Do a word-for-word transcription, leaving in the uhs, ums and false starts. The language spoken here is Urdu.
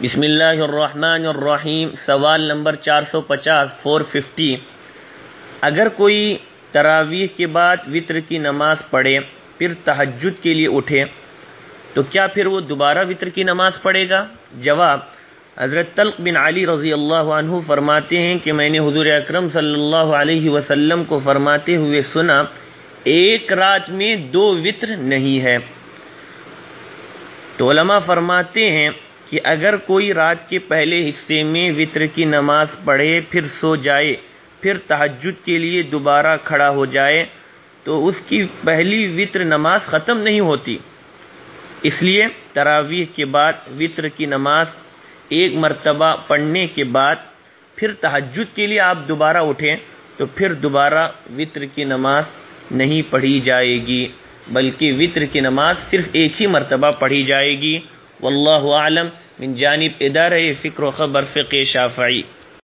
بسم اللہ الرحمن الرحیم. سوال نمبر چار سو پچاس فور ففٹی. اگر کوئی تراویح کے بعد وطر کی نماز پڑھے پھر تہجد کے لیے اٹھے تو کیا پھر وہ دوبارہ وطر کی نماز پڑھے گا؟ جواب: حضرت طلق بن علی رضی اللہ عنہ فرماتے ہیں کہ میں نے حضور اکرم صلی اللہ علیہ وسلم کو فرماتے ہوئے سنا، ایک رات میں دو وطر نہیں ہے. تو علماء فرماتے ہیں کہ اگر کوئی رات کے پہلے حصے میں وطر کی نماز پڑھے پھر سو جائے پھر تہجد کے لیے دوبارہ کھڑا ہو جائے تو اس کی پہلی وطر نماز ختم نہیں ہوتی. اس لیے تراویح کے بعد وطر کی نماز ایک مرتبہ پڑھنے کے بعد پھر تہجد کے لیے آپ دوبارہ اٹھیں تو پھر دوبارہ وطر کی نماز نہیں پڑھی جائے گی، بلکہ وطر کی نماز صرف ایک ہی مرتبہ پڑھی جائے گی. واللہ اعلم. من جانب ادارہ فکر و خبر فقہ شافعی.